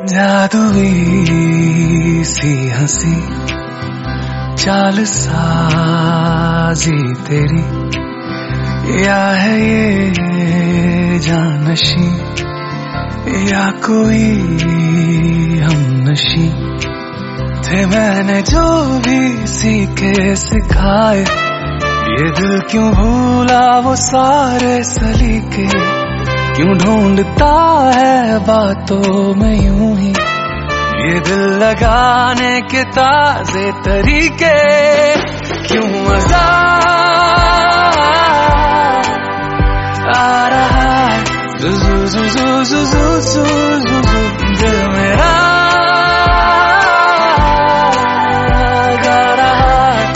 जादुई सी हंसी चाल साजी तेरी, या है ये जानशी या कोई हमनशी। थे मैंने जो भी सीखे सिखाए, ये दिल क्यों भूला वो सारे सलीके। क्यों ढूंढता है बातों में यूं ही ये दिल लगाने के ताजे तरीके। क्यों मजा आ रहा है जुजू जुजू जुजू जुजू दिल मेरा गा रहा है।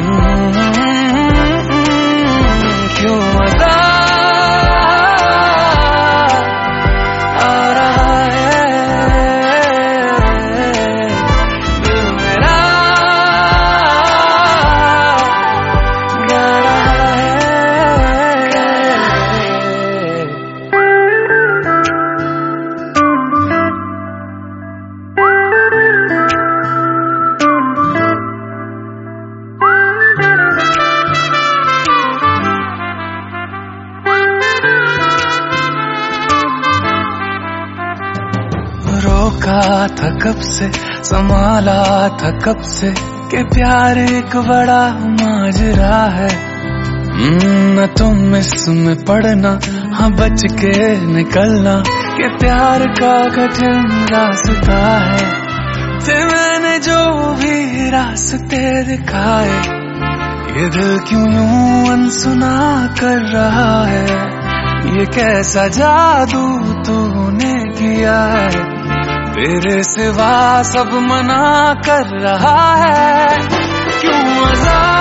क्यों मजा रोका था कब से, संभाला था कब से कि प्यार एक बड़ा माजरा है। न तुम इसमें पड़ना, हाँ बच के निकलना कि प्यार का कठिन रास्ता है। थे मैंने जो भी रास्ते दिखाए, ये दिल क्यों यूं अनसुना कर रहा है। ये कैसा जादू तूने किया है, तेरे सिवा सब मना कर रहा है। क्यों मजा